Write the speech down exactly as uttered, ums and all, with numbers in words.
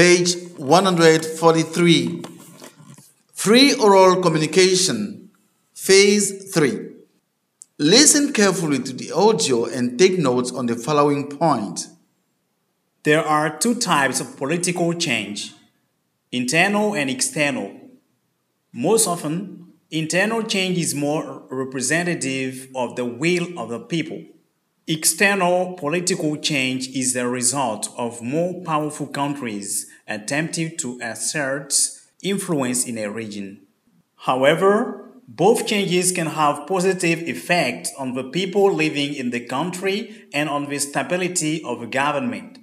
Page one hundred forty-three. Free oral communication, phase three. Listen carefully to the audio and take notes on the following point. There are two types of political change, internal and external. Most often, internal change is more representative of the will of the people. External political change is the result of more powerful countries attempting to assert influence in a region. However, both changes can have positive effects on the people living in the country and on the stability of the government.